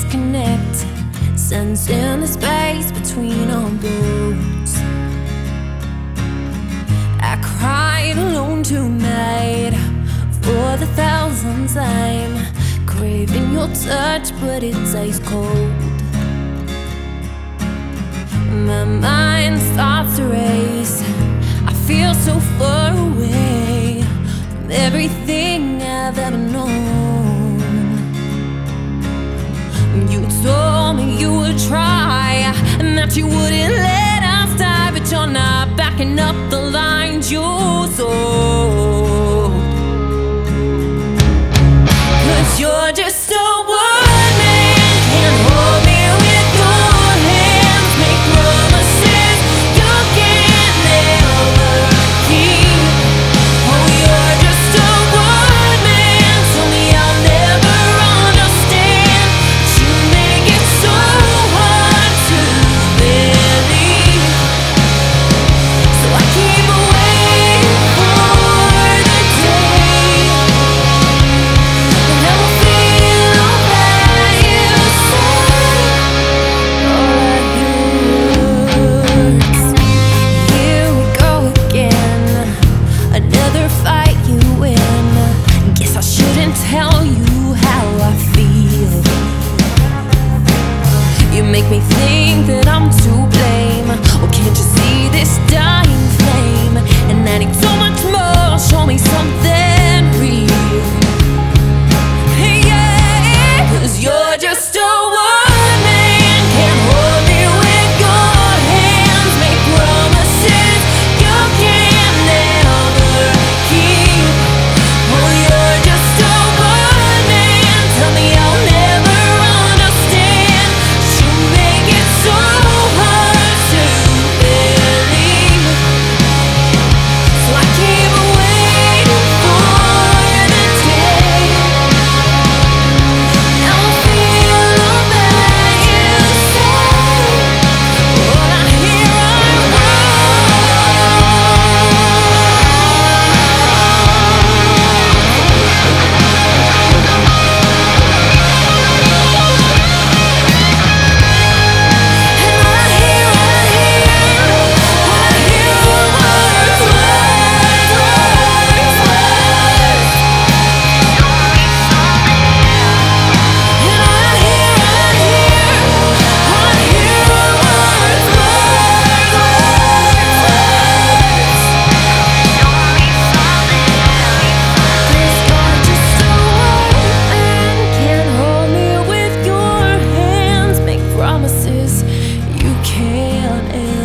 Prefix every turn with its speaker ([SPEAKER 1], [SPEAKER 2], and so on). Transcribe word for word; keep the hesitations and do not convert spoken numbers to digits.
[SPEAKER 1] disconnect, sensing the space between our bones. I cried alone tonight for the thousandth time, craving your touch, but it tastes cold. My mind starts to race. I feel so far away from everything I've ever known. You told me you would try and that you wouldn't let us die, but you're not backing up the lines you sold. 'Cause you're just a one man, can't hold me with your hands, make promises you can't never keep. Oh, you're just a one man, tell me I'll never understand, but you make it so hard to believe. So I keep waiting for the day when I will feel all that you say. All that hurts. Here we go again, another fight you win. Guess I shouldn't tell you how I feel. You make me think that I'm to blame. Oh, can't you see this dying flame? And I need so much more. Show me something real. Hey, yeah, 'cause you're just a one man, can't hold me with your hands, make promises you can never keep. Oh, you're just a one man, tell me I'll never understand, but you make it so hard to believe. So I keep waiting for the day I will feel all that you say. All I hear are and all I hear, all I hear, all I hear are words, words, words, words. And all I hear, all I hear, all I hear are words, words, words, words. 'Cause you're just a one man, can't hold me with your hands, make promises you can't